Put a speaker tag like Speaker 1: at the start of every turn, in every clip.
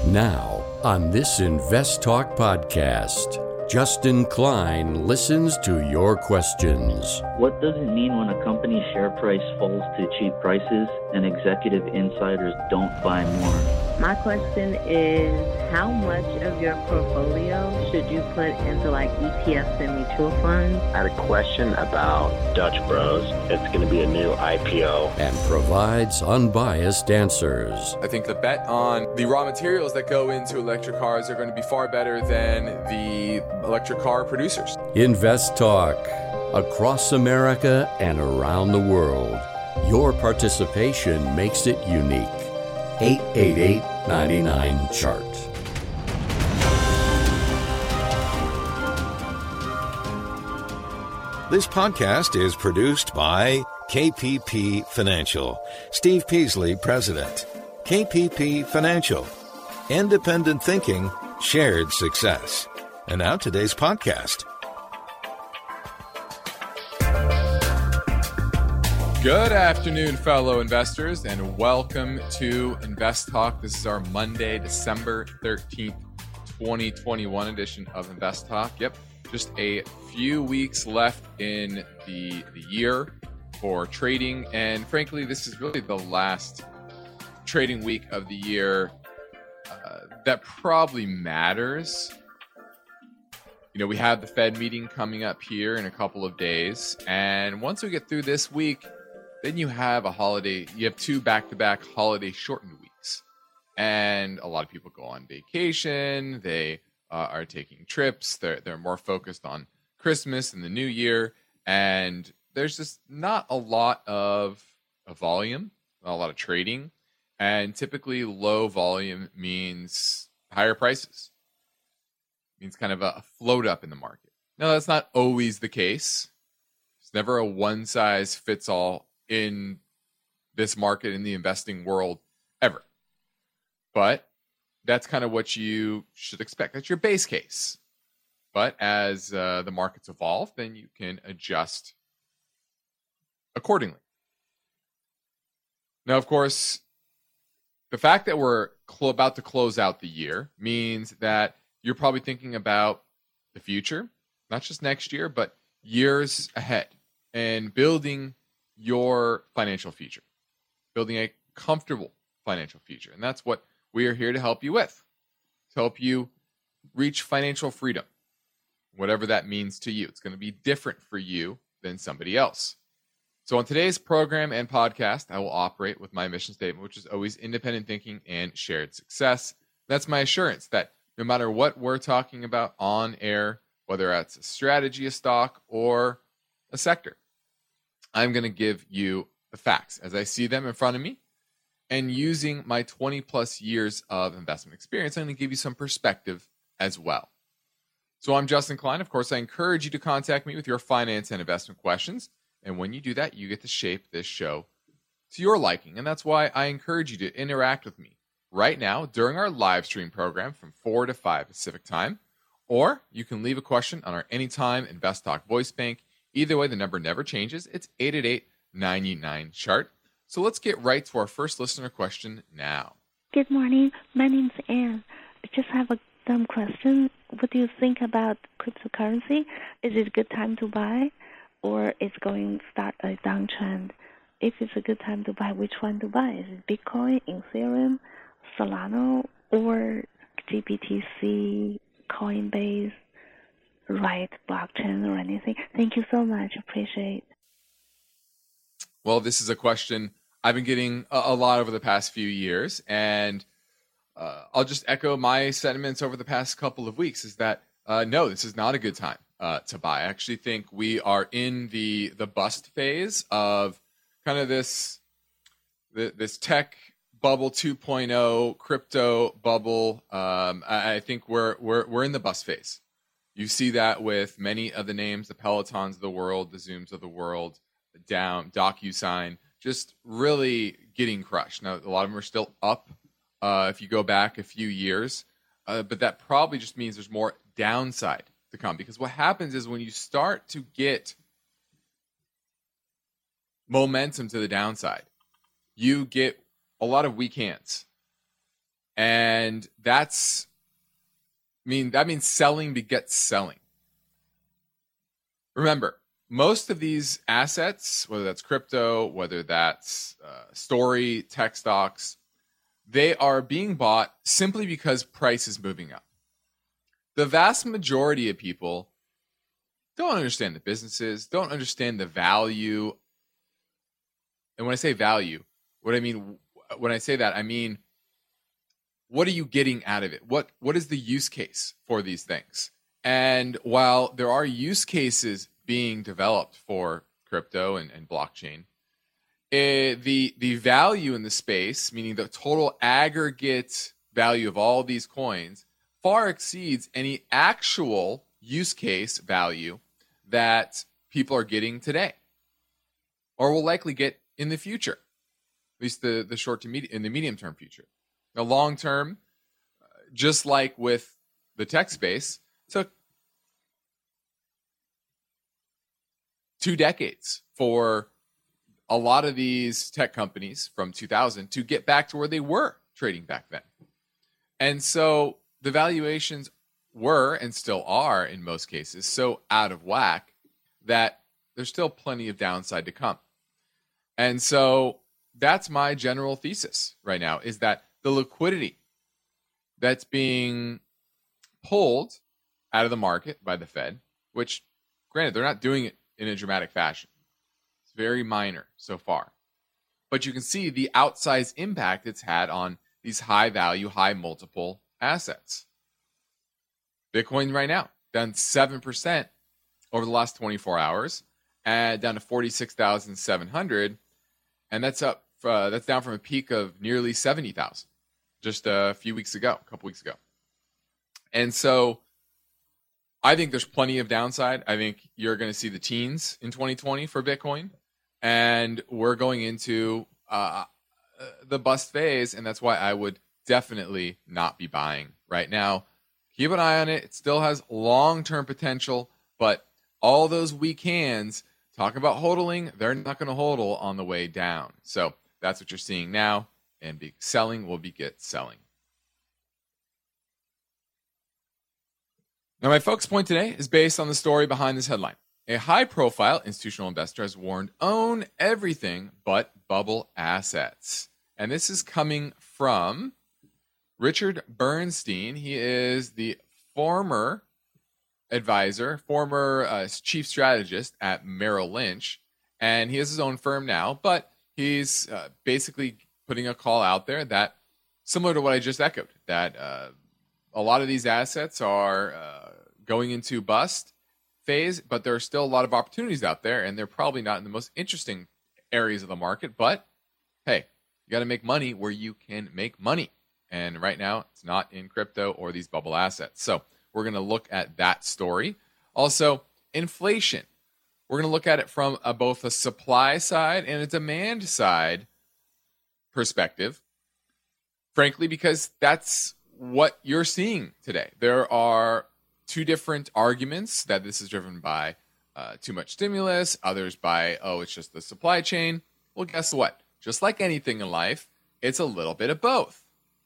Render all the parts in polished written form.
Speaker 1: Now, on this Invest Talk podcast, Justin Klein listens to your questions.
Speaker 2: What does it mean when a company's share price falls to cheap prices and executive insiders don't buy more?
Speaker 3: My question is, how much of your portfolio should you put into like ETFs and mutual funds?
Speaker 4: I had a question about Dutch Bros. It's going to be a new IPO.
Speaker 1: And provides unbiased answers.
Speaker 5: I think the bet on the raw materials that go into electric cars are going to be far better than the electric car producers.
Speaker 1: Invest Talk. Across America and around the world. Your participation makes it unique. 888-99-CHART.
Speaker 6: This podcast is produced by KPP Financial. Steve Peasley, President. KPP Financial. Independent thinking, shared success. And now today's podcast.
Speaker 5: Good afternoon, fellow investors, and welcome to Invest Talk. This is our Monday, December 13th, 2021 edition of Invest Talk. Yep, just a few weeks left in the year for trading, and frankly, this is really the last trading week of the year that probably matters. You know, we have the Fed meeting coming up here in a couple of days, and once we get through this week, then you have a holiday. You have two back-to-back holiday shortened weeks. And a lot of people go on vacation. They are taking trips. They're more focused on Christmas and the New Year. And there's just not a lot of volume, not a lot of trading. And typically low volume means higher prices. Means kind of a float up in the market. Now, that's not always the case. It's never a one-size-fits-all in this market, in the investing world, ever. But that's kind of what you should expect. That's your base case. But as the markets evolve, then you can adjust accordingly. Now, of course, the fact that we're about to close out the year means that you're probably thinking about the future, not just next year, but years ahead, and building your financial future, building a comfortable financial future. And that's what we are here to help you with, to help you reach financial freedom, whatever that means to you. It's going to be different for you than somebody else. So on today's program and podcast, I will operate with my mission statement, which is always independent thinking and shared success. That's my assurance that no matter what we're talking about on air, whether that's a strategy, a stock, or a sector, I'm going to give you the facts as I see them in front of me. And using my 20 plus years of investment experience, I'm going to give you some perspective as well. So I'm Justin Klein. Of course, I encourage you to contact me with your finance and investment questions. And when you do that, you get to shape this show to your liking. And that's why I encourage you to interact with me right now during our live stream program from 4 to 5 Pacific time. Or you can leave a question on our Anytime Invest Talk voice bank. Either way, the number never changes. It's 888-99-CHART. So let's get right to our first listener question now.
Speaker 7: Good morning. My name's Anne. I just have a dumb question. What do you think about cryptocurrency? Is it a good time to buy, or is it going to start a downtrend? If it's a good time to buy, which one to buy? Is it Bitcoin, Ethereum, Solana, or GBTC, Coinbase, Riot blockchain, or anything? Thank you so much. Appreciate it.
Speaker 5: Well, this is a question I've been getting a lot over the past few years, and I'll just echo my sentiments over the past couple of weeks, is that no, this is not a good time to buy. I actually think we are in the bust phase of kind of this tech bubble 2.0, crypto bubble. I think we're in the bust phase. You see that with many of the names, the Pelotons of the world, the Zooms of the world, DocuSign, just really getting crushed. Now, a lot of them are still up if you go back a few years, but that probably just means there's more downside to come, because what happens is when you start to get momentum to the downside, you get a lot of weak hands. And And that means selling begets selling. Remember, most of these assets, whether that's crypto, whether that's story, tech stocks, they are being bought simply because price is moving up. The vast majority of people don't understand the businesses, don't understand the value. And when I say value, what I mean when I say that, I mean, what are you getting out of it? What is the use case for these things? And while there are use cases being developed for crypto and blockchain, the value in the space, meaning the total aggregate value of all these coins, far exceeds any actual use case value that people are getting today or will likely get in the future, at least the short to medium term future. Now, long term, just like with the tech space, took 2 decades for a lot of these tech companies from 2000 to get back to where they were trading back then. And so the valuations were and still are in most cases so out of whack that there's still plenty of downside to come. And so that's my general thesis right now, is that the liquidity that's being pulled out of the market by the Fed, which granted, they're not doing it in a dramatic fashion. It's very minor so far. But you can see the outsized impact it's had on these high value, high multiple assets. Bitcoin right now, down 7% over the last 24 hours, and down to 46,700. And that's up. That's down from a peak of nearly 70,000 just a couple weeks ago. And so I think there's plenty of downside. I think you're going to see the teens in 2020 for Bitcoin, and we're going into the bust phase, and that's why I would definitely not be buying right now. Keep an eye on it. It still has long-term potential, but all those weak hands talking about hodling, they're not going to hodl on the way down. So that's what you're seeing now, and selling will beget selling. Now, my focus point today is based on the story behind this headline. A high-profile institutional investor has warned, own everything but bubble assets. And this is coming from Richard Bernstein. He is the former chief strategist at Merrill Lynch, and he has his own firm now, but he's basically putting a call out there that, similar to what I just echoed, that a lot of these assets are going into bust phase, but there are still a lot of opportunities out there, and they're probably not in the most interesting areas of the market. But hey, you got to make money where you can make money. And right now, it's not in crypto or these bubble assets. So we're going to look at that story. Also, inflation. We're going to look at it from both a supply side and a demand side perspective, frankly, because that's what you're seeing today. There are 2 different arguments that this is driven by too much stimulus, others by, it's just the supply chain. Well, guess what? Just like anything in life, it's a little bit of both.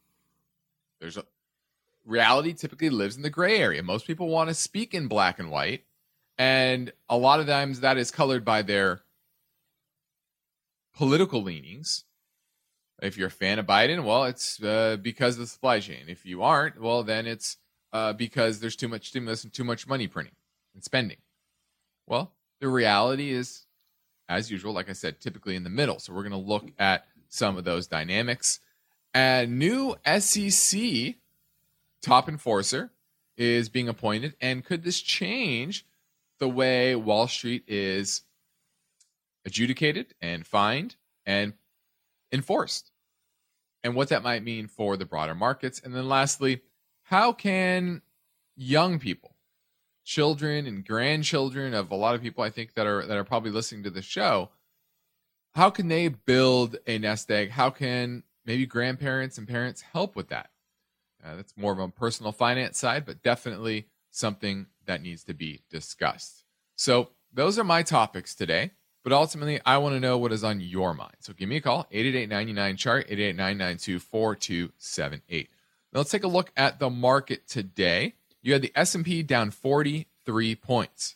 Speaker 5: Reality typically lives in the gray area. Most people want to speak in black and white, and a lot of times that is colored by their political leanings. If you're a fan of Biden, well, it's because of the supply chain. If you aren't, well, then it's because there's too much stimulus and too much money printing and spending. Well, the reality is, as usual, like I said, typically in the middle. So we're going to look at some of those dynamics. A new SEC top enforcer is being appointed, and could this change the way Wall Street is adjudicated and fined and enforced, and what that might mean for the broader markets? And then lastly, how can young people, children and grandchildren of a lot of people I think that are probably listening to the show, how can they build a nest egg? How can maybe grandparents and parents help with that? That's more of a personal finance side, but definitely something that needs to be discussed. So those are my topics today, but ultimately I want to know what is on your mind. So give me a call, 888-99-CHART, 888-992-4278. Now let's take a look at the market today. You had the S&P down 43 points.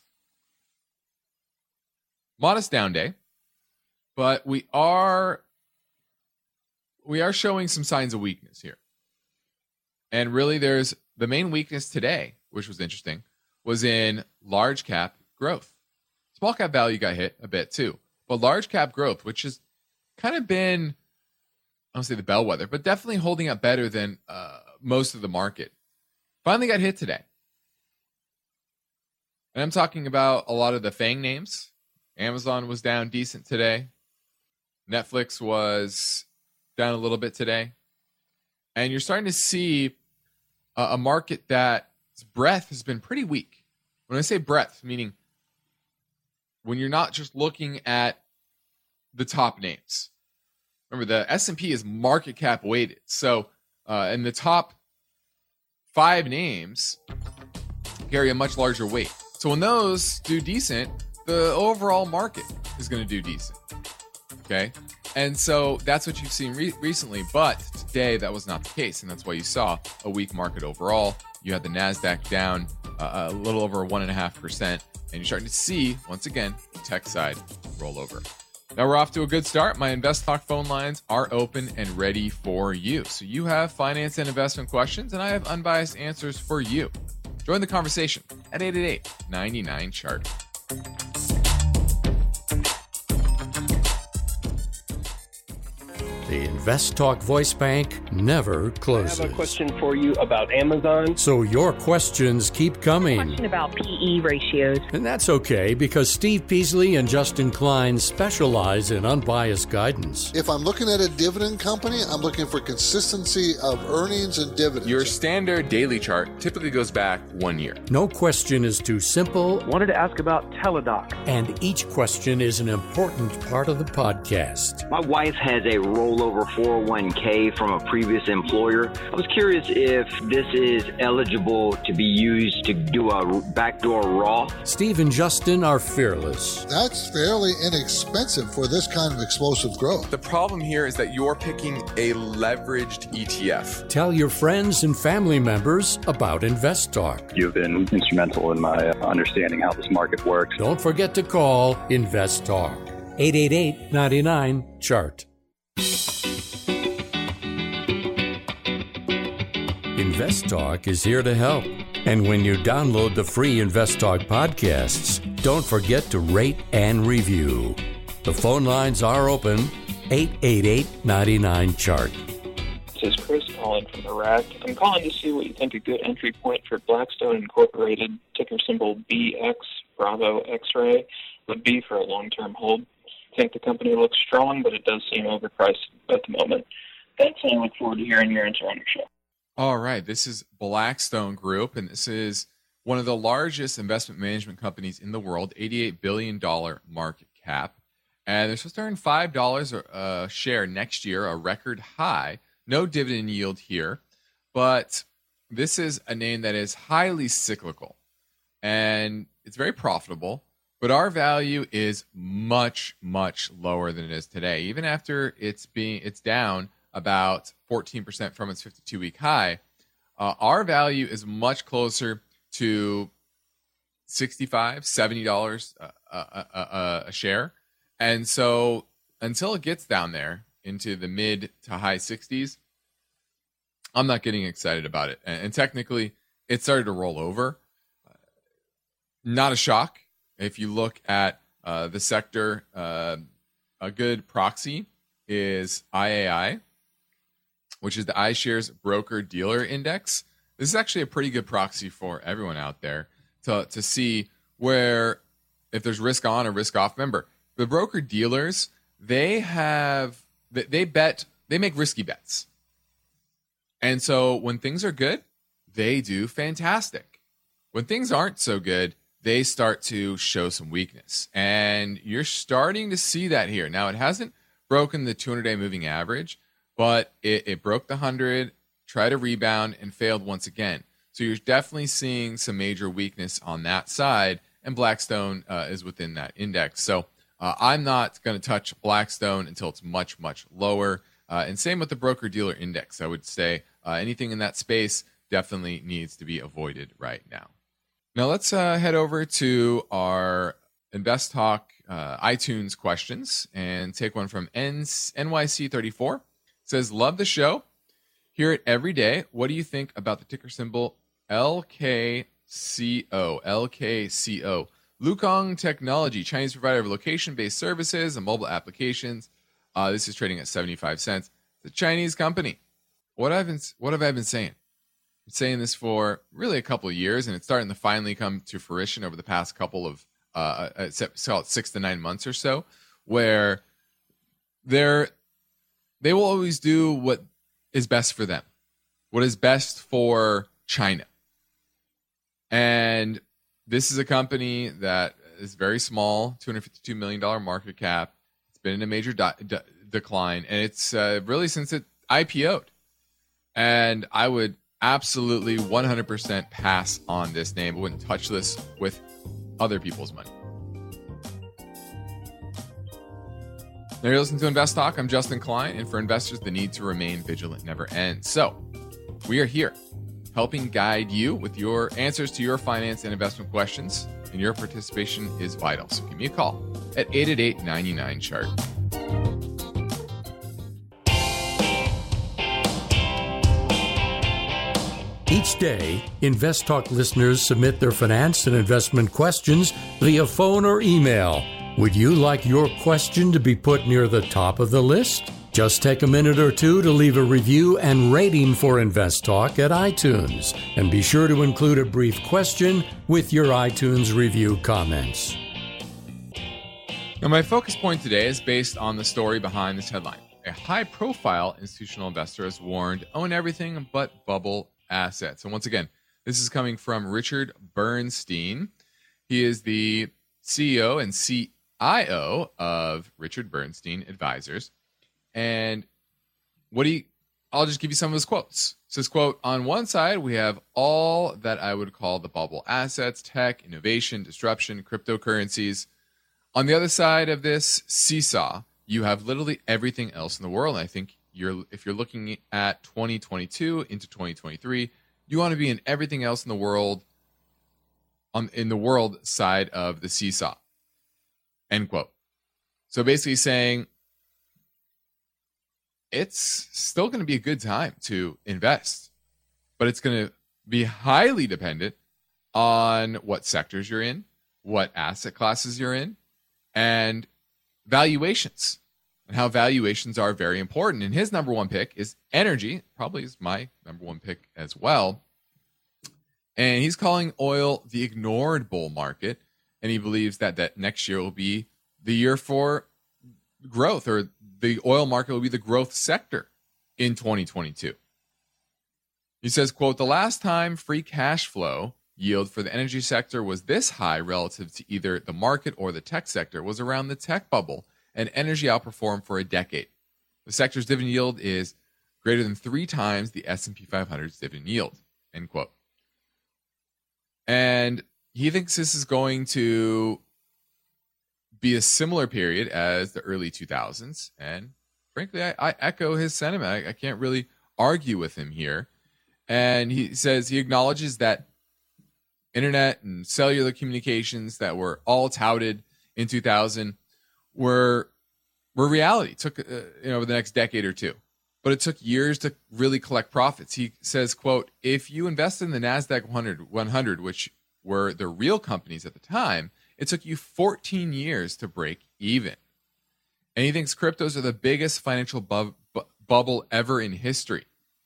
Speaker 5: Modest down day, but we are showing some signs of weakness here. And really there's the main weakness today, which was interesting, was in large cap growth. Small cap value got hit a bit too, but large cap growth, which has kind of been, I don't say the bellwether, but definitely holding up better than most of the market, finally got hit today. And I'm talking about a lot of the FANG names. Amazon was down decent today. Netflix was down a little bit today. And you're starting to see a market that's breadth has been pretty weak. When I say breadth, meaning when you're not just looking at the top names. Remember, the S&P is market cap weighted. So in the top 5 names carry a much larger weight. So when those do decent, the overall market is going to do decent. Okay? And so that's what you've seen recently. But today, that was not the case. And that's why you saw a weak market overall. You had the NASDAQ down a little over 1.5%. And you're starting to see, once again, the tech side roll over. Now we're off to a good start. My Invest Talk phone lines are open and ready for you. So you have finance and investment questions, and I have unbiased answers for you. Join the conversation at 888-99-CHART.
Speaker 1: The Invest Talk Voice Bank never closes.
Speaker 8: I have a question for you about Amazon.
Speaker 1: So your questions keep coming.
Speaker 3: Question about PE ratios.
Speaker 1: And that's okay, because Steve Peasley and Justin Klein specialize in unbiased guidance.
Speaker 9: If I'm looking at a dividend company, I'm looking for consistency of earnings and dividends.
Speaker 5: Your standard daily chart typically goes back 1 year.
Speaker 1: No question is too simple.
Speaker 8: Wanted to ask about Teladoc.
Speaker 1: And each question is an important part of the podcast.
Speaker 10: My wife has a rollover 401k from a previous employer. I was curious if this is eligible to be used to do a backdoor Roth.
Speaker 1: Steve and Justin are fearless.
Speaker 9: That's fairly inexpensive for this kind of explosive growth.
Speaker 11: The problem here is that you're picking a leveraged ETF.
Speaker 1: Tell your friends and family members about Invest Talk.
Speaker 12: You've been instrumental in my understanding how this market works.
Speaker 1: Don't forget to call Invest Talk. 888-99-CHART. Invest Talk is here to help. And when you download the free Invest Talk podcasts, don't forget to rate and review. The phone lines are open, 888-99-CHART.
Speaker 13: This is Chris calling from Iraq. I'm calling to see what you think a good entry point for Blackstone Incorporated, ticker symbol BX, Bravo X-Ray, would be for a long-term hold. I think the company looks strong, but it does seem overpriced at the moment. Thanks, and I look forward to hearing your answer on your show.
Speaker 5: All right, this is Blackstone Group, and this is one of the largest investment management companies in the world, $88 billion market cap. And they're supposed to earn $5 a share next year, a record high. No dividend yield here, but this is a name that is highly cyclical, and it's very profitable, but our value is much, much lower than it is today. Even after it's down about 14% from its 52-week high, our value is much closer to $65, $70 a share. And so until it gets down there into the mid to high 60s, I'm not getting excited about it. And technically, it started to roll over. Not a shock. If you look at the sector, a good proxy is IAI, which is the iShares Broker Dealer Index. This is actually a pretty good proxy for everyone out there to see where, if there's risk on or risk off. Remember, the broker dealers, they make risky bets. And so when things are good, they do fantastic. When things aren't so good, they start to show some weakness. And you're starting to see that here. Now, it hasn't broken the 200-day moving average, but it broke the 100, tried to rebound, and failed once again. So you're definitely seeing some major weakness on that side, and Blackstone is within that index. So I'm not going to touch Blackstone until it's much, much lower. And same with the broker-dealer index. I would say anything in that space definitely needs to be avoided right now. Now let's head over to our Invest Talk iTunes questions and take one from NYC34. It says, love the show. Hear it every day. What do you think about the ticker symbol LKCO? LKCO. Lukong Technology, Chinese provider of location-based services and mobile applications. This is trading at 75 cents. It's a Chinese company. What have I been saying? I've been saying this for really a couple of years, and it's starting to finally come to fruition over the past couple of, call it 6 to 9 months or so, where they will always do what is best for them, what is best for China. And this is a company that is very small, $252 million market cap. It's been in a major decline, and it's really since it IPO'd. And I would absolutely 100% pass on this name. I wouldn't touch this with other people's money. Now you're listening to Invest Talk. I'm Justin Klein, and for investors, the need to remain vigilant never ends. So we are here, helping guide you with your answers to your finance and investment questions, and your participation is vital. So give me a call at 888-99-CHART.
Speaker 1: Each day, Invest Talk listeners submit their finance and investment questions via phone or email. Would you like your question to be put near the top of the list? Just take a minute or two to leave a review and rating for Invest Talk at iTunes. And be sure to include a brief question with your iTunes review comments.
Speaker 5: Now, my focus point today is based on the story behind this headline. A high-profile institutional investor has warned, own everything but bubble assets. And once again, this is coming from Richard Bernstein. He is the CEO and CIO of Richard Bernstein Advisors. And I'll just give you some of his quotes. It says, quote, on one side, we have all that I would call the bubble assets, tech, innovation, disruption, cryptocurrencies. On the other side of this seesaw, you have literally everything else in the world. And I think if you're looking at 2022 into 2023, you want to be in everything else in the world, in the world side of the seesaw. End quote. So basically saying, it's still going to be a good time to invest, but it's going to be highly dependent on what sectors you're in, what asset classes you're in, and valuations, and how valuations are very important. And his number one pick is energy, probably is my number one pick as well. And he's calling oil the ignored bull market, and he believes that next year will be the year for growth, or the oil market will be the growth sector in 2022. He says, quote, the last time free cash flow yield for the energy sector was this high relative to either the market or the tech sector was around the tech bubble, and energy outperformed for a decade. The sector's dividend yield is greater than 3 times the S&P 500's dividend yield, end quote. And he thinks this is going to be a similar period as the early 2000s. And frankly, I echo his sentiment. I can't really argue with him here. And he says he acknowledges that internet and cellular communications that were all touted in 2000 were reality. It took over the next decade or two, but it took years to really collect profits. He says, quote, if you invest in the NASDAQ 100, which were the real companies at the time, it took you 14 years to break even. And he thinks cryptos are the biggest financial bubble ever in history.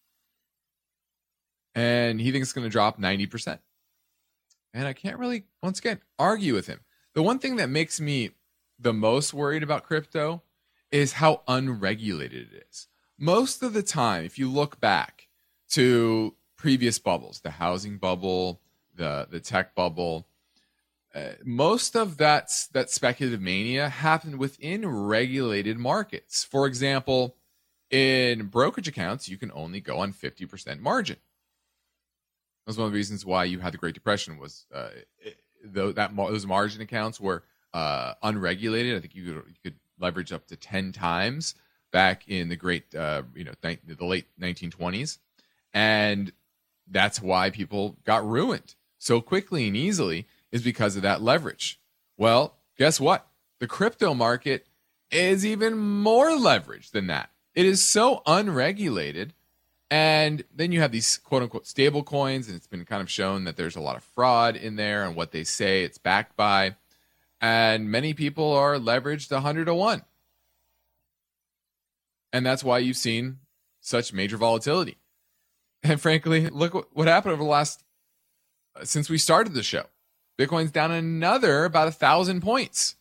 Speaker 5: And he thinks it's going to drop 90%. And I can't really, once again, argue with him. The one thing that makes me the most worried about crypto is how unregulated it is. Most of the time, if you look back to previous bubbles, the housing bubble, the tech bubble, most of that speculative mania happened within regulated markets. For example, in brokerage accounts, you can only go on 50% margin. That was one of the reasons why you had the Great Depression, was those margin accounts were unregulated. I think you could leverage up to 10 times back in the the late 1920s. And that's why people got ruined so quickly and easily, is because of that leverage. Well, guess what? The crypto market is even more leveraged than that. It is so unregulated. And then you have these quote unquote stable coins, and it's been kind of shown that there's a lot of fraud in there and what they say it's backed by. And many people are leveraged 100 to 1. And that's why you've seen such major volatility. And frankly, look what happened over the last, since we started the show. Bitcoin's down another about 1,000 points.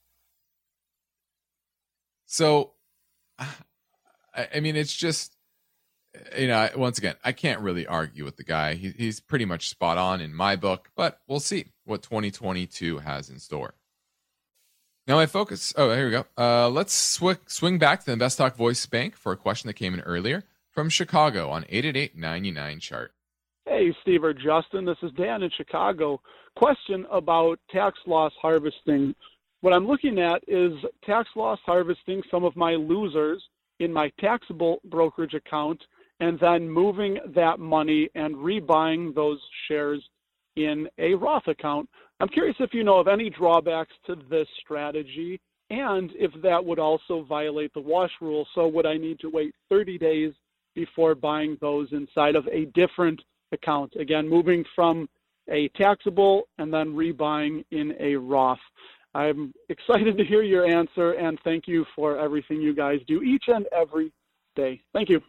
Speaker 5: So, I mean, it's just, once again, I can't really argue with the guy. He's pretty much spot on in my book, but we'll see what 2022 has in store. Now my focus, here we go. Let's swing back to the Invest Talk Voice Bank for a question that came in earlier from Chicago on 888-99 chart.
Speaker 14: Hey, Steve or Justin, this is Dan in Chicago. Question about tax loss harvesting. What I'm looking at is tax loss harvesting some of my losers in my taxable brokerage account, and then moving that money and rebuying those shares in a Roth account. I'm curious if you know of any drawbacks to this strategy, and if that would also violate the wash rule. So would I need to wait 30 days before buying those inside of a different account? Again, moving from a taxable and then rebuying in a Roth. I'm excited to hear your answer, and thank you for everything you guys do each and every day. Thank you.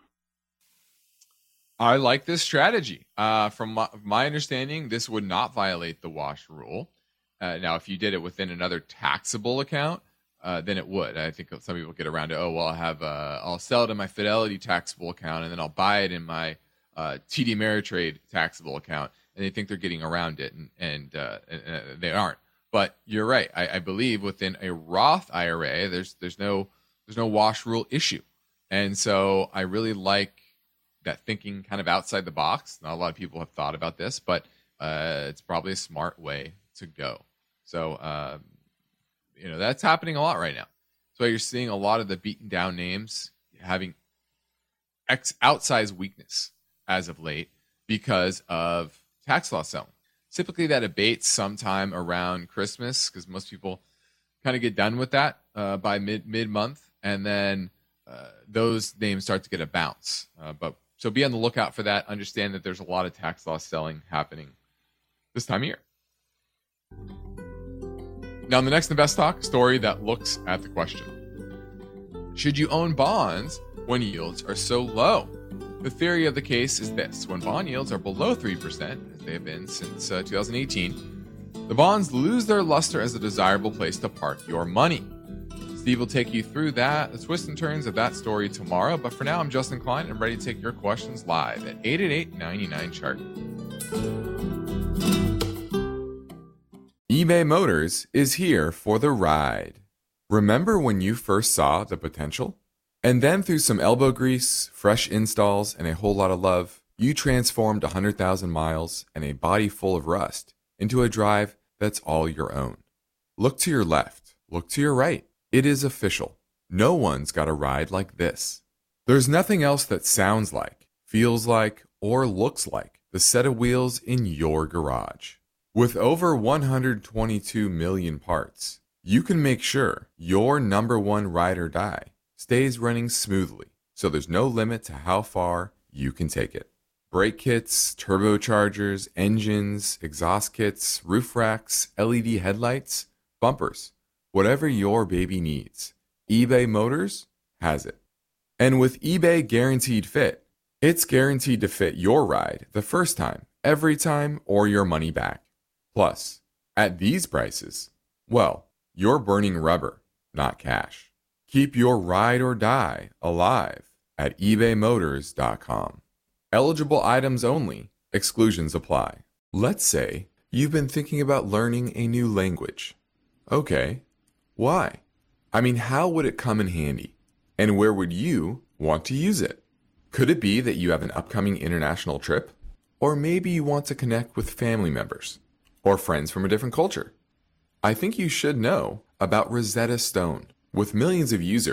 Speaker 5: I like this strategy. From my understanding, this would not violate the wash rule. Now, if you did it within another taxable account, then it would. I think some people get around to, I'll sell it in my Fidelity taxable account, and then I'll buy it in my TD Ameritrade taxable account, and they think they're getting around it, and they aren't. But you're right. I believe within a Roth IRA, there's no wash rule issue, and so I really like that thinking kind of outside the box. Not a lot of people have thought about this, but it's probably a smart way to go. So that's happening a lot right now. So you're seeing a lot of the beaten down names having outsized weakness as of late because of tax loss selling. Typically that abates sometime around Christmas because most people kind of get done with that by mid-month, and then those names start to get a bounce. So be on the lookout for that. Understand that there's a lot of tax loss selling happening this time of year. Now, in the next Invest Talk, story that looks at the question: should you own bonds when yields are so low? The theory of the case is this: when bond yields are below 3%, as they have been since 2018, the bonds lose their luster as a desirable place to park your money. Steve will take you through the twists and turns of that story tomorrow, but for now, I'm Justin Klein, and I'm ready to take your questions live at 888-99-CHART. eBay Motors is here for the ride. Remember when you first saw the potential? And then through some elbow grease, fresh installs, and a whole lot of love, you transformed 100,000 miles and a body full of rust into a drive that's all your own. Look to your left. Look to your right. It is official. No one's got a ride like this. There's nothing else that sounds like, feels like, or looks like the set of wheels in your garage. With over 122 million parts, you can make sure your number one ride or die stays running smoothly, so there's no limit to how far you can take it. Brake kits, turbochargers, engines, exhaust kits, roof racks, LED headlights, bumpers. Whatever your baby needs, eBay Motors has it. And with eBay Guaranteed Fit, it's guaranteed to fit your ride the first time, every time, or your money back. Plus, at these prices, well, you're burning rubber, not cash. Keep your ride or die alive at ebaymotors.com. Eligible items only. Exclusions apply. Let's say you've been thinking about learning a new language. Okay. Why? I mean, how would it come in handy? And where would you want to use it? Could it be that you have an upcoming international trip? Or maybe you want to connect with family members or friends from a different culture? I think you should know about Rosetta Stone. With millions of users,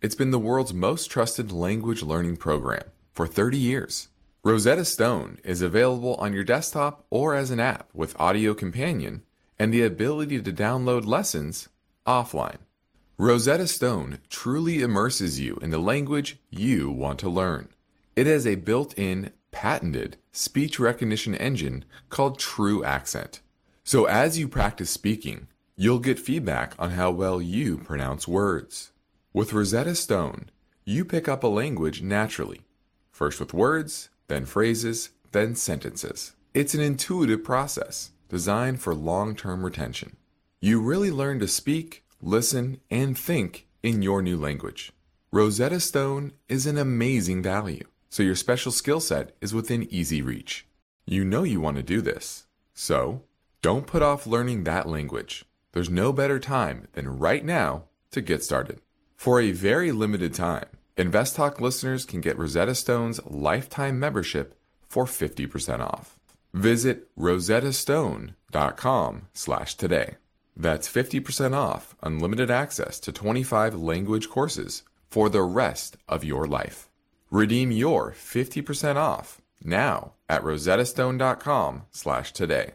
Speaker 11: It's been the world's most trusted language learning program for 30 years. Rosetta Stone is available on your desktop or as an app with Audio Companion and the ability to download lessons offline. Rosetta Stone truly immerses you in the language you want to learn. It has a built-in, patented speech recognition engine called True Accent. So as you practice speaking, you'll get feedback on how well you pronounce words. With Rosetta Stone, you pick up a language naturally, first with words, then phrases, then sentences. It's an intuitive process designed for long-term retention. You really learn to speak, listen, and think in your new language. Rosetta Stone is an amazing value, so your special skill set is within easy reach. You know you want to do this, so don't put off learning that language. There's no better time than right now to get started. For a very limited time, InvestTalk listeners can get Rosetta Stone's lifetime membership for 50% off. Visit rosettastone.com/today. That's 50% off unlimited access to 25 language courses for the rest of your life. Redeem your 50% off now at rosettastone.com/today.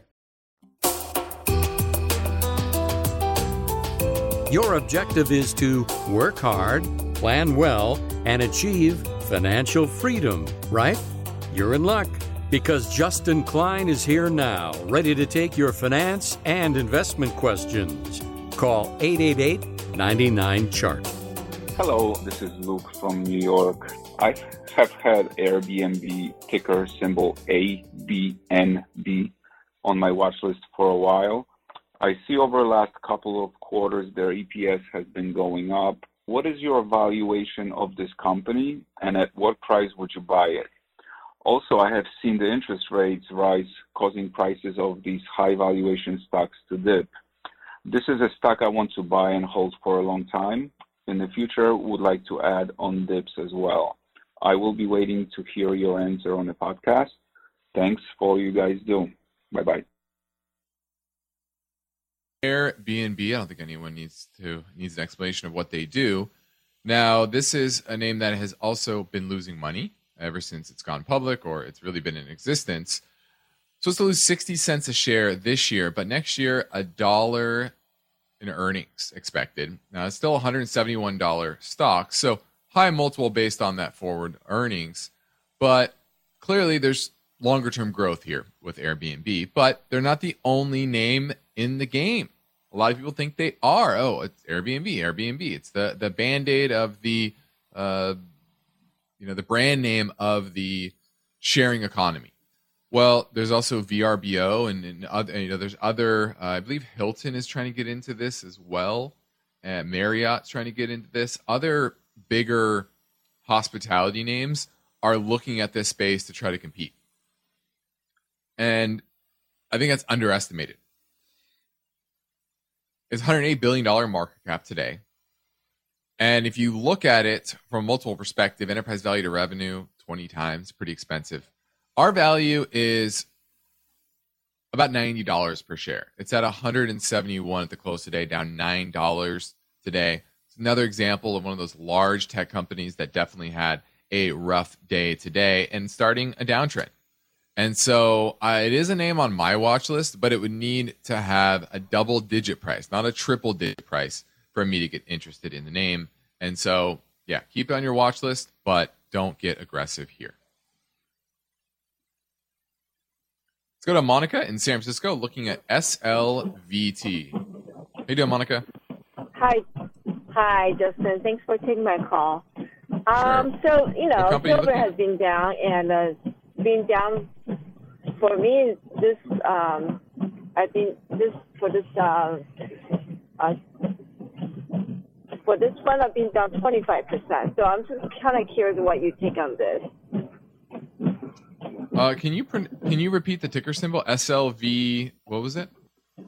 Speaker 1: Your objective is to work hard, plan well, and achieve financial freedom, right? You're in luck, because Justin Klein is here now, ready to take your finance and investment questions. Call 888-99-CHART.
Speaker 12: Hello, this is Luke from New York. I have had Airbnb, ticker symbol ABNB, on my watch list for a while. I see over the last couple of quarters their EPS has been going up. What is your evaluation of this company, and at what price would you buy it? Also, I have seen the interest rates rise, causing prices of these high valuation stocks to dip. This is a stock I want to buy and hold for a long time. In the future, would like to add on dips as well. I will be waiting to hear your answer on the podcast. Thanks for all you guys do. Bye-bye.
Speaker 5: Airbnb, I don't think anyone needs an explanation of what they do. Now, this is a name that has also been losing money ever since it's gone public, or it's really been in existence. So it's to lose 60 cents a share this year, but next year, $1 in earnings expected. Now, it's still a $171 stock, so high multiple based on that forward earnings. But clearly, there's longer-term growth here with Airbnb, but they're not the only name in the game. A lot of people think they are. Oh, it's Airbnb. It's the Band-Aid of the the brand name of the sharing economy. Well, there's also VRBO and other, there's other, I believe Hilton is trying to get into this as well. Marriott's trying to get into this. Other bigger hospitality names are looking at this space to try to compete. And I think that's underestimated. It's $108 billion market cap today. And if you look at it from multiple perspective, enterprise value to revenue, 20 times, pretty expensive. Our value is about $90 per share. It's at $171 at the close today, down $9 today. It's another example of one of those large tech companies that definitely had a rough day today and starting a downtrend. And so it is a name on my watch list, but it would need to have a double-digit price, not a triple-digit price, for me to get interested in the name. And so, yeah, keep it on your watch list, but don't get aggressive here. Let's go to Monica in San Francisco looking at SLVT. How you doing, Monica?
Speaker 15: Hi, Justin. Thanks for taking my call.
Speaker 5: Sure.
Speaker 15: So, silver has been down, and been down for me. This, I think this for this one, I've been down 25%. So I'm just kind of curious what you think on this.
Speaker 5: Can you repeat the ticker symbol? SLV. What was it?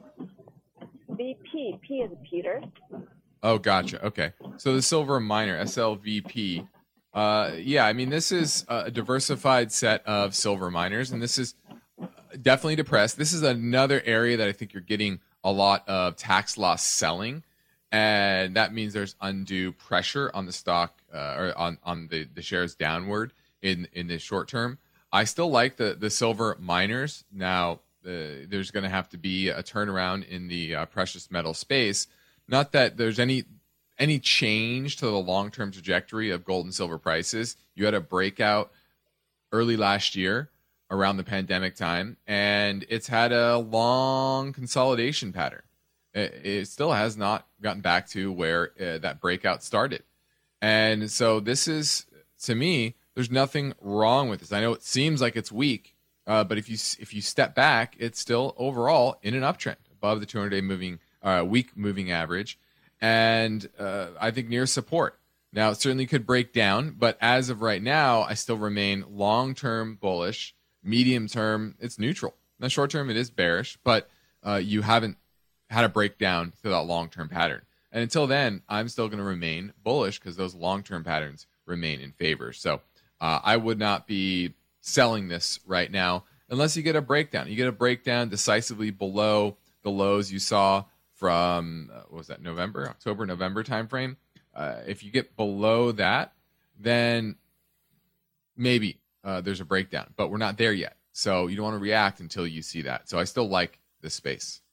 Speaker 15: VP. P is Peter.
Speaker 5: Oh, gotcha. Okay. So the silver miner, SLVP. Yeah, I mean, this is a diversified set of silver miners, and this is definitely depressed. This is another area that I think you're getting a lot of tax loss selling. and that means there's undue pressure on the stock or on the shares downward in the short term. I still like the silver miners. Now, there's going to have to be a turnaround in the precious metal space. Not that there's any change to the long-term trajectory of gold and silver prices. You had a breakout early last year around the pandemic time, and it's had a long consolidation pattern. It still has not gotten back to where that breakout started. And so this is, to me, there's nothing wrong with this. I know it seems like it's weak, but if you step back, it's still overall in an uptrend above the 200-day week moving average, and I think near support. Now, it certainly could break down, but as of right now, I still remain long-term bullish. Medium-term, it's neutral. Now, short-term, it is bearish, but you haven't had a breakdown to that long-term pattern. And until then, I'm still going to remain bullish because those long-term patterns remain in favor. So I would not be selling this right now unless you get a breakdown. You get a breakdown decisively below the lows you saw from, what was that, October, November timeframe. If you get below that, then maybe there's a breakdown, but we're not there yet. So you don't want to react until you see that. So I still like this space.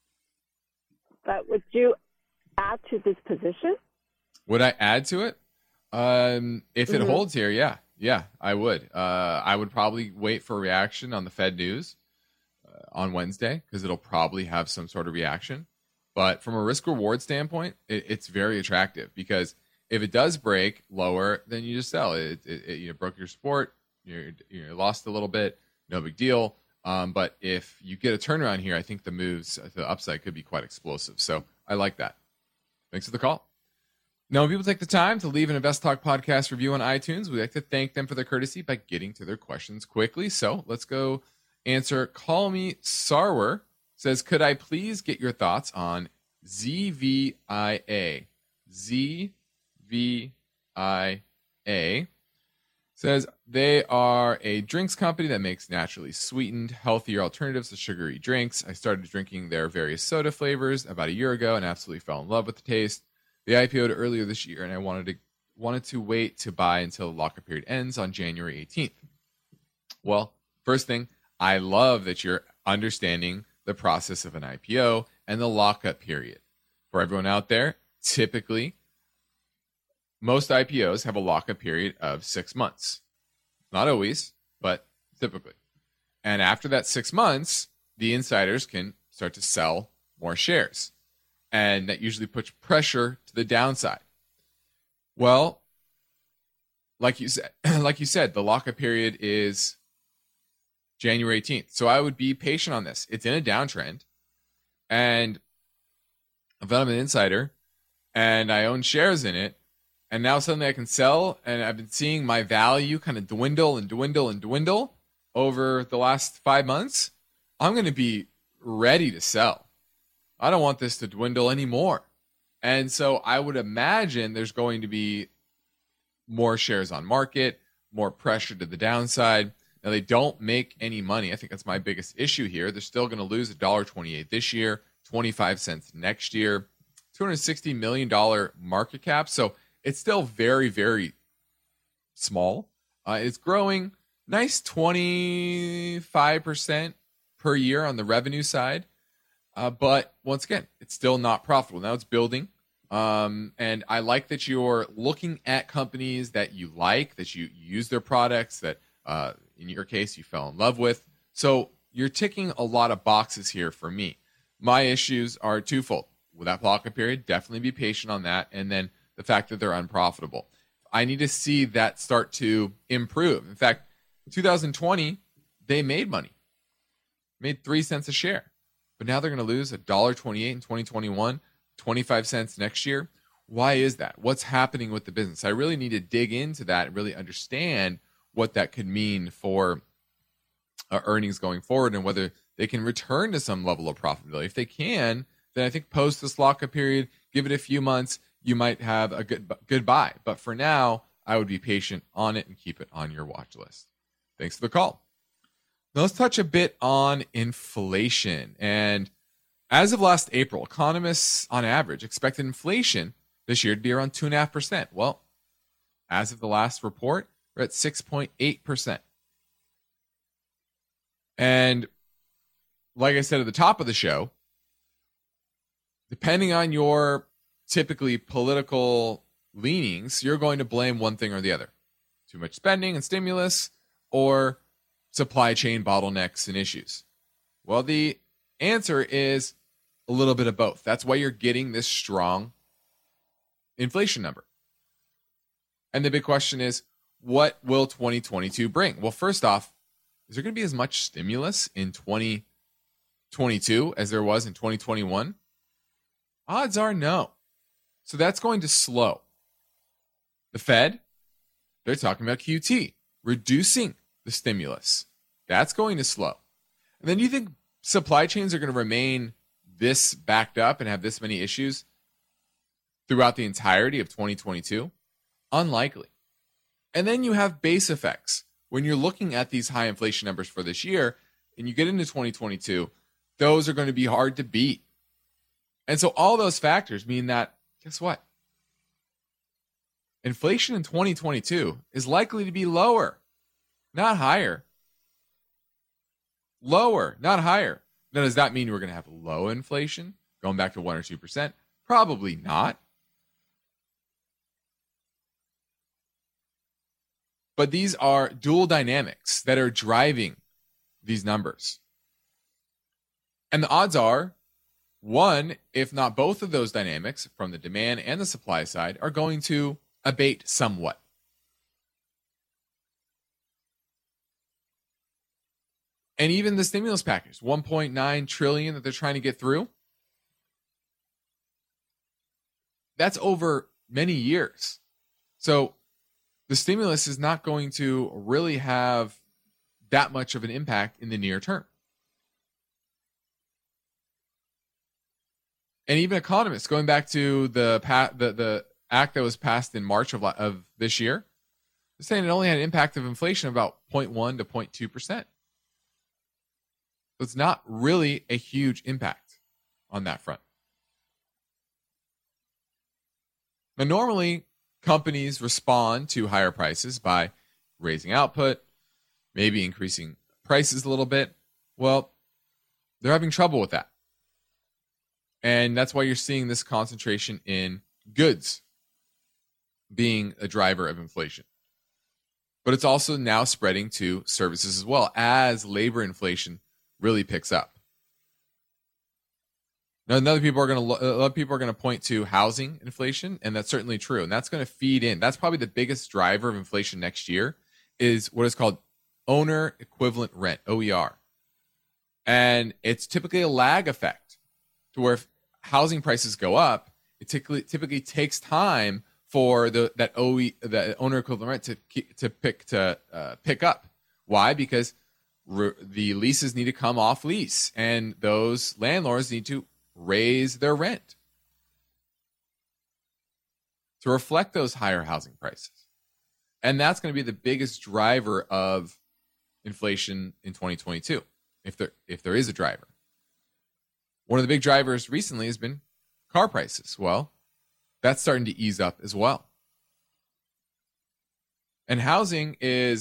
Speaker 15: But would you add to this position?
Speaker 5: Would I add to it? If it holds here, yeah, I would. I would probably wait for a reaction on the Fed news on Wednesday because it'll probably have some sort of reaction. But from a risk-reward standpoint, it's very attractive because if it does break lower, then you just sell it. You broke your support, you lost a little bit, no big deal. But if you get a turnaround here, I think the moves to the upside could be quite explosive. So I like that. Thanks for the call. Now, when people take the time to leave an Invest Talk podcast review on iTunes, we like to thank them for their courtesy by getting to their questions quickly. So let's go answer. Call Me Sarwer says, could I please get your thoughts on ZVIA? ZVIA says they are a drinks company that makes naturally sweetened, healthier alternatives to sugary drinks. I started drinking their various soda flavors about a year ago and absolutely fell in love with the taste. They IPO'd earlier this year, and I wanted to wait to buy until the lockup period ends on January 18th. Well, first thing, I love that you're understanding the process of an IPO and the lockup period. For everyone out there, typically, most IPOs have a lockup period of 6 months. Not always, but typically. And after that 6 months, the insiders can start to sell more shares. And that usually puts pressure to the downside. Well, like you said, the lockup period is January 18th. So I would be patient on this. It's in a downtrend. And if I'm an insider and I own shares in it, and now suddenly I can sell, and I've been seeing my value kind of dwindle and dwindle and dwindle over the last 5 months, I'm going to be ready to sell. I don't want this to dwindle anymore. And so I would imagine there's going to be more shares on market, more pressure to the downside. Now, they don't make any money. I think that's my biggest issue here. They're still going to lose $1.28 this year, 25 cents next year, $260 million market cap. So it's still very, very small. It's growing nice 25% per year on the revenue side. But once again, it's still not profitable. Now it's building. And I like that you're looking at companies that you like, that you use their products, that in your case you fell in love with. So you're ticking a lot of boxes here for me. My issues are twofold. With that lockup period, definitely be patient on that. And then the fact that they're unprofitable. I need to see that start to improve. In fact, 2020, they made money. Made 3 cents a share. But now they're going to lose $1.28 in 2021, 25 cents next year. Why is that? What's happening with the business? I really need to dig into that and really understand what that could mean for earnings going forward and whether they can return to some level of profitability. If they can, then I think post this lockup period, give it a few months, you might have a good buy. But for now, I would be patient on it and keep it on your watch list. Thanks for the call. Now let's touch a bit on inflation. And As of last April, economists on average expected inflation this year to be around 2.5%. Well, as of the last report, we're at 6.8%. And like I said at the top of the show, depending on your typically political leanings, you're going to blame one thing or the other. Too much spending and stimulus, or supply chain bottlenecks and issues. Well, the answer is a little bit of both. That's why you're getting this strong inflation number. And the big question is, what will 2022 bring? Well, first off, is there going to be as much stimulus in 2022 as there was in 2021? Odds are no. So that's going to slow. The Fed, they're talking about QT, reducing the stimulus. That's going to slow. And then you think supply chains are going to remain this backed up and have this many issues throughout the entirety of 2022? Unlikely. And then you have base effects. When you're looking at these high inflation numbers for this year and you get into 2022, those are going to be hard to beat. And so all those factors mean that, guess what? Inflation in 2022 is likely to be lower, not higher. Lower, not higher. Now, does that mean we're going to have low inflation, going back to 1 or 2%? Probably not. But these are dual dynamics that are driving these numbers. And the odds are, one, if not both of those dynamics from the demand and the supply side, are going to abate somewhat. And even the stimulus package, $1.9 trillion that they're trying to get through, that's over many years. So the stimulus is not going to really have that much of an impact in the near term. And even economists, going back to the act that was passed in March of this year, they're saying it only had an impact of inflation of about 0.1 to 0.2%. So it's not really a huge impact on that front. Now, normally, companies respond to higher prices by raising output, maybe increasing prices a little bit. Well, they're having trouble with that. And that's why you're seeing this concentration in goods being a driver of inflation. But it's also now spreading to services as well as labor inflation really picks up. Now, a lot of people are going to point to housing inflation, and that's certainly true. And that's going to feed in. That's probably the biggest driver of inflation next year is what is called owner equivalent rent, OER. And it's typically a lag effect to where if housing prices go up, it typically takes time for the owner equivalent rent to pick up. Why? Because the leases need to come off lease, and those landlords need to raise their rent to reflect those higher housing prices. And that's going to be the biggest driver of inflation in 2022, if there is a driver. One of the big drivers recently has been car prices. Well, that's starting to ease up as well. And housing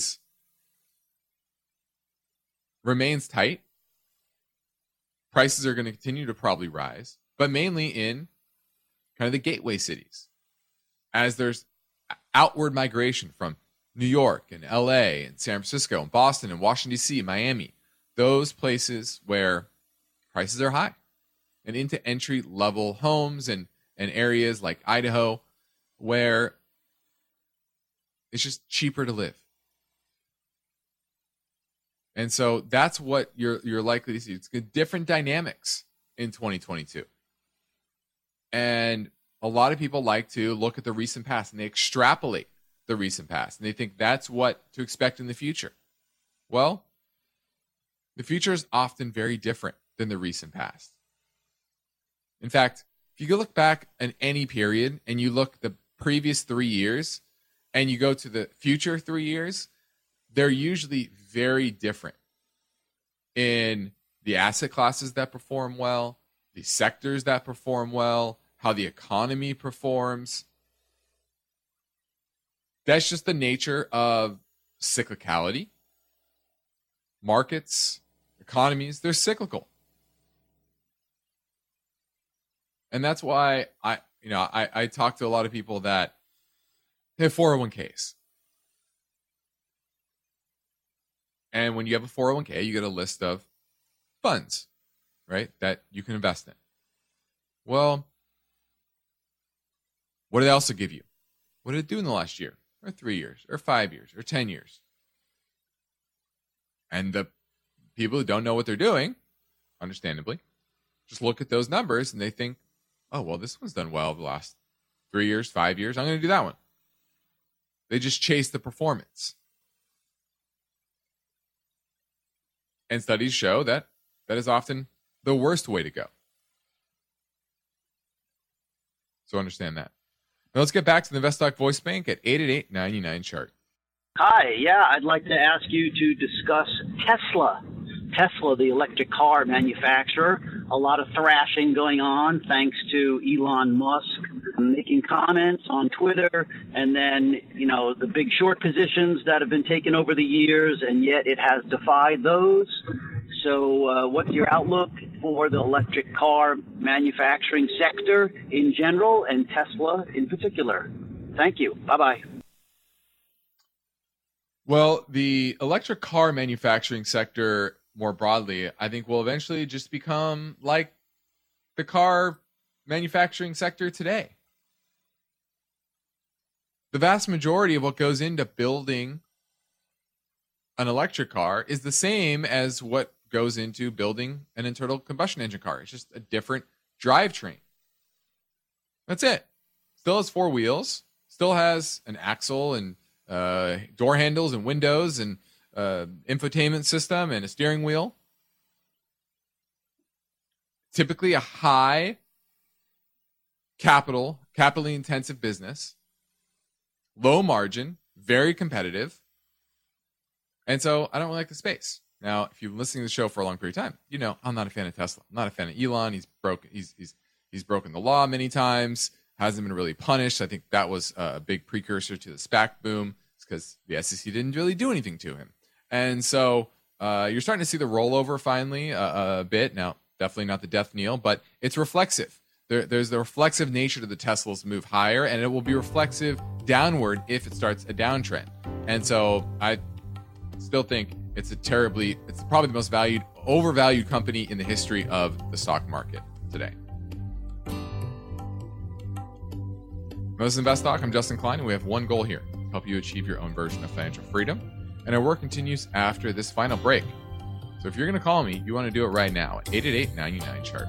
Speaker 5: remains tight. Prices are going to continue to probably rise, but mainly in kind of the gateway cities. As there's outward migration from New York and LA and San Francisco and Boston and Washington, D.C., Miami, those places where prices are high, and into entry-level homes and areas like Idaho where it's just cheaper to live. And so that's what you're likely to see. It's different dynamics in 2022. And a lot of people like to look at the recent past and they extrapolate the recent past. And they think that's what to expect in the future. Well, the future is often very different than the recent past. In fact, if you look back in any period and you look the previous 3 years and you go to the future 3 years, they're usually very different in the asset classes that perform well, the sectors that perform well, how the economy performs. That's just the nature of cyclicality. Markets, economies, they're cyclical. And that's why I talk to a lot of people that have 401ks. And when you have a 401k, you get a list of funds, right, that you can invest in. Well, what did they also give you? What did it do in the last year, or 3 years, or 5 years, or 10 years? And the people who don't know what they're doing, understandably, just look at those numbers and they think, oh, well, this one's done well the last 3 years, 5 years. I'm going to do that one. They just chase the performance. And studies show that that is often the worst way to go. So understand that. Now let's get back to the InvestTalk voice bank at 888-99-CHART.
Speaker 16: Hi, yeah, I'd like to ask you to discuss Tesla. Tesla, the electric car manufacturer, a lot of thrashing going on thanks to Elon Musk making comments on Twitter, and then, the big short positions that have been taken over the years, and yet it has defied those. So what's your outlook for the electric car manufacturing sector in general and Tesla in particular? Thank you. Bye-bye.
Speaker 5: Well, the electric car manufacturing sector more broadly, I think will eventually just become like the car manufacturing sector today. The vast majority of what goes into building an electric car is the same as what goes into building an internal combustion engine car. It's just a different drivetrain. That's it. Still has four wheels, still has an axle and door handles and windows and infotainment system and a steering wheel. Typically a high capitally intensive business, low margin, very competitive. And so I don't really like the space. Now, if you've been listening to the show for a long period of time, you know I'm not a fan of Tesla. I'm not a fan of Elon. He's broken the law many times, hasn't been really punished. I think that was a big precursor to the SPAC boom. It's because the SEC didn't really do anything to him. And so you're starting to see the rollover finally a bit. Now, definitely not the death knell, but it's reflexive. There's the reflexive nature to the Tesla's move higher, and it will be reflexive downward if it starts a downtrend. And so I still think it's probably the most overvalued company in the history of the stock market today. This is InvestTalk. I'm Justin Klein, and we have one goal here: help you achieve your own version of financial freedom. And our work continues after this final break. So if you're going to call me, you want to do it right now at 888-99-CHART.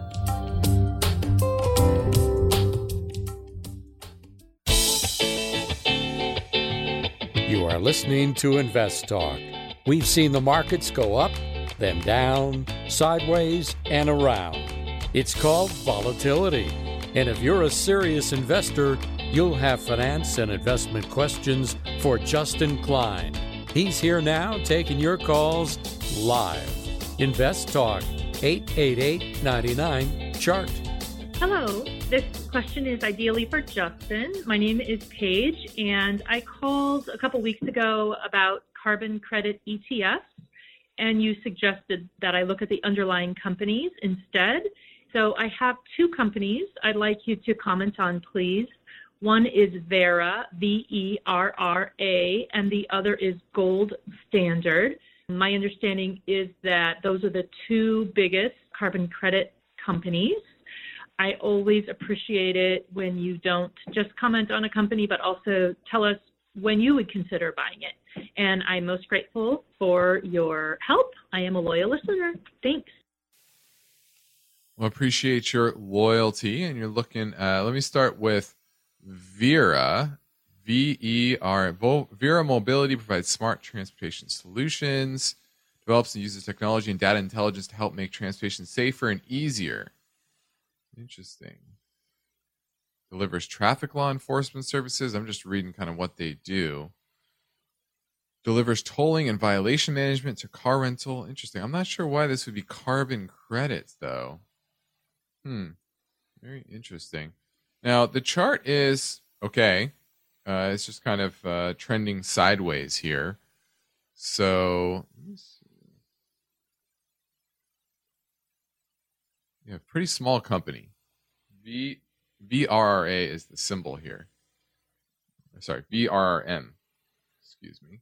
Speaker 1: You are listening to Invest Talk. We've seen the markets go up, then down, sideways, and around. It's called volatility. And if you're a serious investor, you'll have finance and investment questions for Justin Klein. He's here now taking your calls live. Invest Talk, 888-99-CHART.
Speaker 17: Hello, this question is ideally for Justin. My name is Paige, and I called a couple weeks ago about carbon credit ETFs, and you suggested that I look at the underlying companies instead. So I have two companies I'd like you to comment on, please. One is Verra, V-E-R-R-A, and the other is Gold Standard. My understanding is that those are the two biggest carbon credit companies. I always appreciate it when you don't just comment on a company, but also tell us when you would consider buying it. And I'm most grateful for your help. I am a loyal listener. Thanks.
Speaker 5: Well, appreciate your loyalty. And you're looking, let me start with Verra, V-E-R. Verra Mobility provides smart transportation solutions, develops and uses technology and data intelligence to help make transportation safer and easier. Interesting. Delivers traffic law enforcement services. I'm just reading kind of what they do. Delivers tolling and violation management to car rental. Interesting. I'm not sure why this would be carbon credits, though. Very interesting. Now, the chart is okay. It's just kind of trending sideways here. So, let me see. Yeah, pretty small company. VRRA is the symbol here. Sorry, VRRM. Excuse me.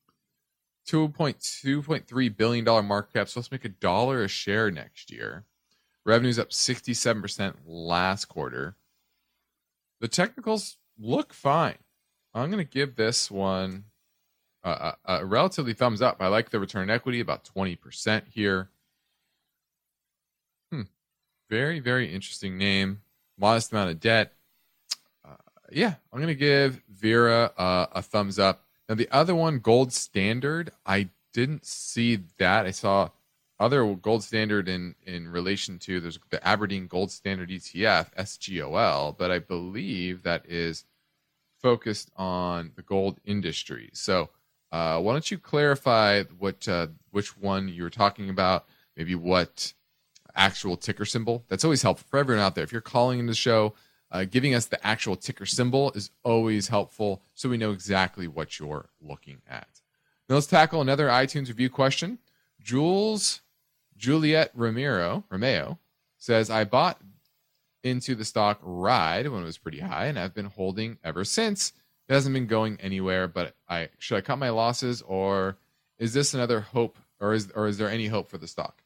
Speaker 5: $2.3 billion market cap. Supposed to make $1 a share next year. Revenue's up 67% last quarter. The technicals look fine. I'm going to give this one a relatively thumbs up. I like the return on equity, about 20% here. Very, very interesting name. Modest amount of debt. I'm going to give Vera a thumbs up. Now, the other one, Gold Standard, I didn't see that. I saw other Gold Standard in relation to there's the Aberdeen Gold Standard ETF, SGOL, but I believe that is focused on the gold industry. So why don't you clarify which one you were talking about, maybe what actual ticker symbol? That's always helpful for everyone out there. If you're calling in the show, giving us the actual ticker symbol is always helpful so we know exactly what you're looking at. Now let's tackle another iTunes review question. Juliet Romeo says, I bought into the stock Ride when it was pretty high, and I've been holding ever since. It hasn't been going anywhere, but should I cut my losses, or is this another hope, or is there any hope for the stock?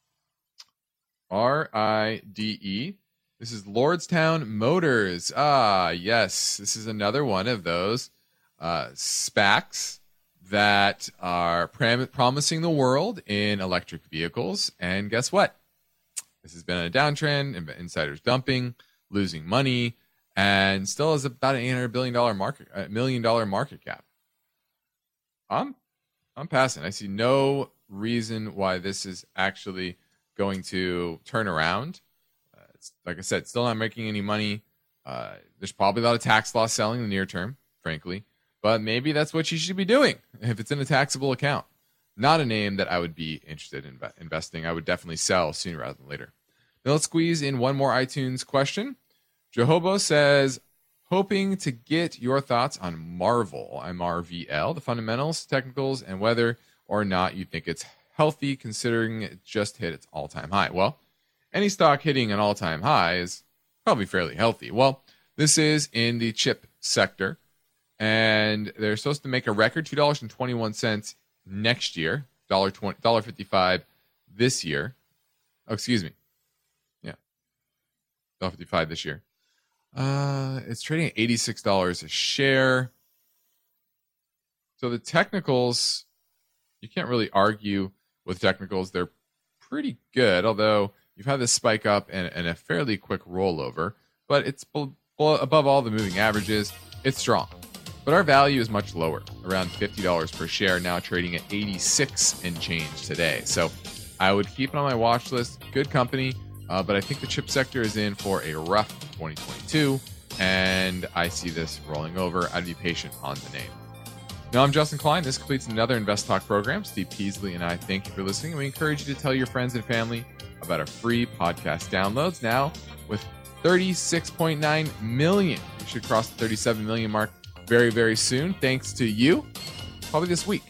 Speaker 5: RIDE. This is Lordstown Motors. Yes, this is another one of those SPACs that are promising the world in electric vehicles. And guess what? This has been a downtrend, insiders dumping, losing money, and still is about an $800 million market cap. I'm passing. I see no reason why this is actually going to turn around. Like I said, still not making any money. There's probably a lot of tax loss selling in the near term, frankly. But maybe that's what you should be doing if it's in a taxable account. Not a name that I would be interested in investing. I would definitely sell sooner rather than later. Now let's squeeze in one more iTunes question. Jehobo says, hoping to get your thoughts on Marvel, MRVL, the fundamentals, technicals, and whether or not you think it's healthy considering it just hit its all-time high. Well, any stock hitting an all-time high is probably fairly healthy. Well, this is in the chip sector, and they're supposed to make a record $2.21 next year, $1.55 this year. Oh, excuse me. Yeah, $1.55 this year. It's trading at $86 a share. So the technicals, you can't really argue with technicals. They're pretty good, although you've had this spike up and a fairly quick rollover, but it's above all the moving averages. It's strong. But our value is much lower, around $50 per share, now trading at 86 and change today. So I would keep it on my watch list. Good company, but I think the chip sector is in for a rough 2022, and I see this rolling over. I'd be patient on the name. Now, I'm Justin Klein. This completes another Invest Talk program. Steve Peasley and I thank you for listening, and we encourage you to tell your friends and family about our free podcast downloads now with 36.9 million. We should cross the 37 million mark very, very soon, thanks to you, probably this week.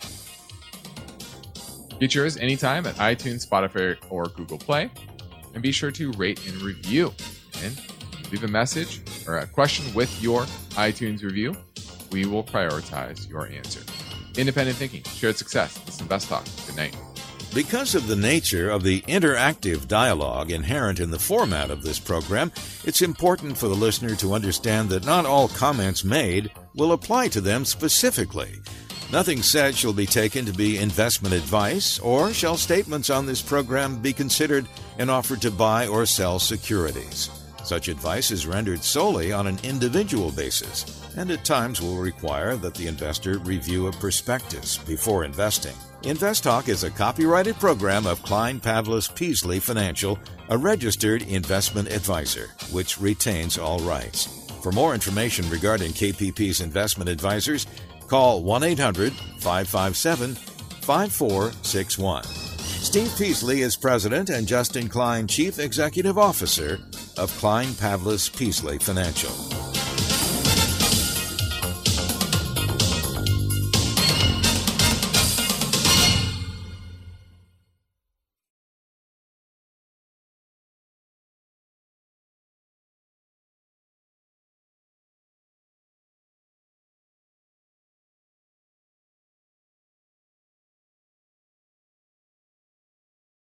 Speaker 5: Get yours anytime at iTunes, Spotify, or Google Play. And be sure to rate and review. And leave a message or a question with your iTunes review. We will prioritize your answer. Independent thinking, shared success. This is Invest Talk. Good night.
Speaker 6: Because of the nature of the interactive dialogue inherent in the format of this program, it's important for the listener to understand that not all comments made will apply to them specifically. Nothing said shall be taken to be investment advice, or shall statements on this program be considered an offer to buy or sell securities. Such advice is rendered solely on an individual basis, and at times will require that the investor review a prospectus before investing. Invest Talk is a copyrighted program of Klein Pavlis Peasley Financial, a registered investment advisor, which retains all rights. For more information regarding KPP's investment advisors, call 1-800-557-5461. Steve Peasley is president and Justin Klein, chief executive officer of Klein Pavlis Peasley Financial.